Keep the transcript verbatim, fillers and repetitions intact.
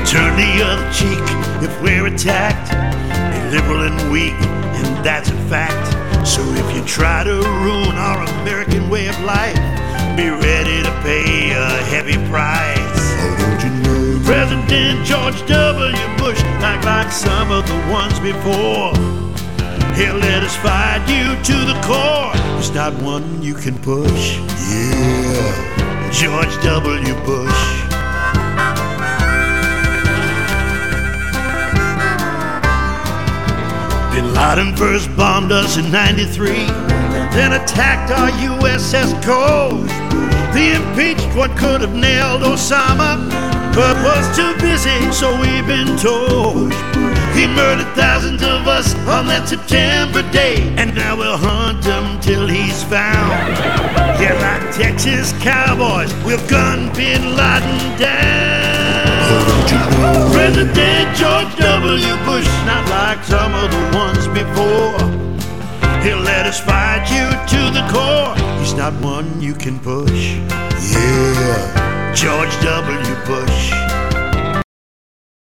turn the other cheek if we're attacked. Be liberal and weak, and that's a fact. So if you try to ruin our American way of life, be ready to pay a heavy price. Oh, don't you know President George W. Bush, not like some of the ones before. He'll let us fight you to the core. There's not one you can push. Yeah, George W. Bush. Bin Laden first bombed us in ninety-three, then attacked our U S S coast. The impeached one could have nailed Osama, but was too busy, so we've been told. He murdered thousands of us on that September day, and now we'll hunt him till he's found. Yeah, like Texas cowboys, we'll gun Bin Laden down. oh, don't you know President George W. Bush, not like some of the ones before. He'll let us fight you to the core. He's not one you can push. Yeah, George W. Bush.